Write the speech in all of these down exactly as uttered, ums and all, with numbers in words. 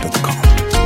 dot com.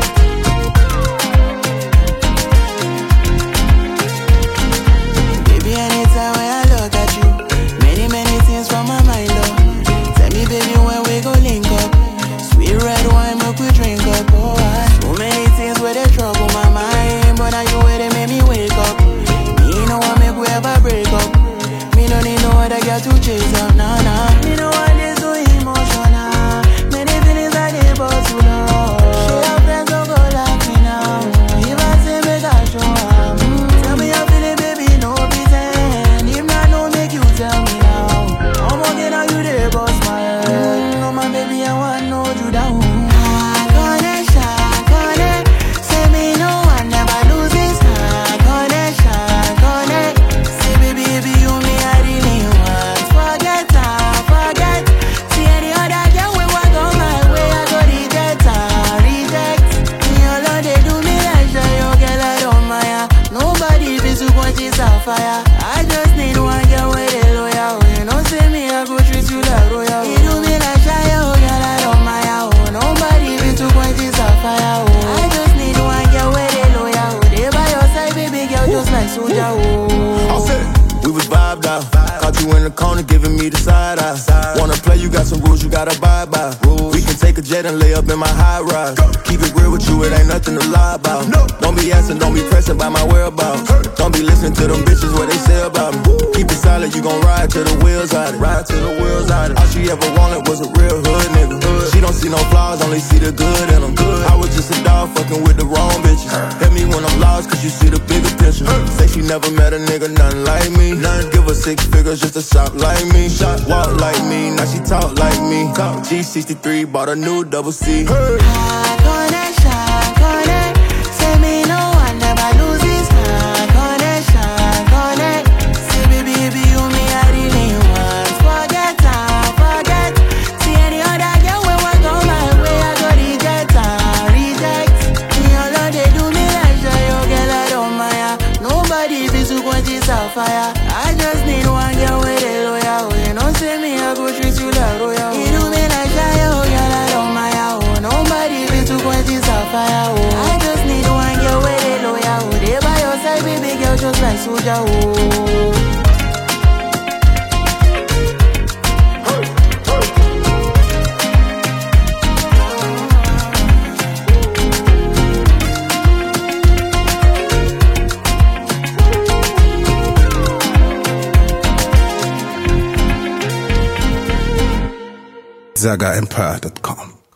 Baby, anytime when I look at you, many, many things from my mind, oh. Tell me, baby, when we go link up, sweet red wine, make we drink up, oh. I, so many things where they trouble my mind, but now you where they make me wake up. Me no one make we ever break up. Me no need no other girl to chase up, nah, nah. Me no want this so emotional. Many feelings I did, but too long. She have friends, don't go like me now. If I say make I show up, mm, tell me how feeling, baby, no pretend. If not, no make you tell me now. I'm walking out, you there, boss my head. Mm, no, my baby, I want no you down. Fire. I just need one girl with a loyal. You know, say me, I go treat you like royal. You do me like shy, oh, girl, I don't mind. Oh, nobody be too quite this a fire. Oh, I just need one girl with a loyal. They by your side, baby girl, just like soldier. Oh, I'll say we was vibed out. Caught you in the corner, giving me the side eye. Wanna play? You got some rules you gotta abide by. We can take a jet and lay up in my high rise. Keep it real with you, it ain't nothing to lie about. Don't be asking, don't be pressing by my whereabouts. Don't be listening to them bitches what they say about me. Keep it solid, you gon' ride till the wheels out it. Ride till the wheels out it. All she ever wanted was a real hood nigga. She don't see no flaws, only see the good in them. I was just a dog fucking with the wrong bitches. Hit me when I'm lost, cause you see the bigger picture. Say she never met a nigga, nothing like me. Nothing give her six figures just to shop like me. Shop, walk like me, now she talk like me. G sixty-three, bought a new double C. Hey. Fire. I just need one girl with a loyal. You know, say me, I go treat you like royal. You do me like shy, oh, girl, I don't mind. Oh, nobody be too quite this a fire. Oh, I just need one girl with a loyal. They by your side, baby girl, just like soldier. Oh. Zaga Empire dot com